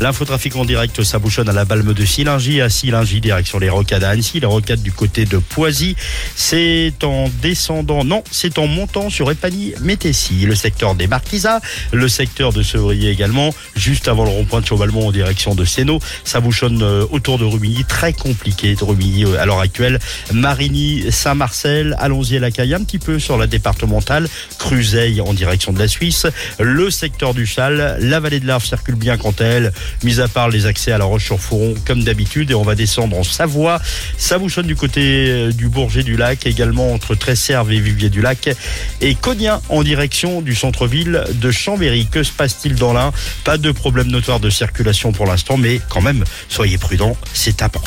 L'infotrafic en direct, ça bouchonne à la Balme de Sillingy, à Sillingy, direction les Rocades à Annecy, les Rocades du côté de Poisy. C'est en descendant, non, c'est en montant sur Épagny-Métessy, le secteur des Marquisats, le secteur de Sevrier également, juste avant le rond-point de Chauvalmont en direction de Sénaux. Ça bouchonne autour de Rumilly, très compliqué de Rumilly à l'heure actuelle. Marigny, Saint-Marcel, Allonzier-la-Caille, un petit peu sur la départementale, Cruzeil en direction de la Suisse, le secteur du Chal, la vallée de l'Arve circule bien quant à elle, mis à part les accès à la Roche-sur-Foron comme d'habitude, et on va descendre en Savoie. Ça bouchonne du côté du Bourget-du-Lac, également entre Tresserve et Vivier-du-Lac, et Cognin en direction du centre-ville de Chambéry. Que se passe-t-il dans l'Ain? Pas de problème notoire de circulation pour l'instant, mais quand même, soyez prudents, c'est important.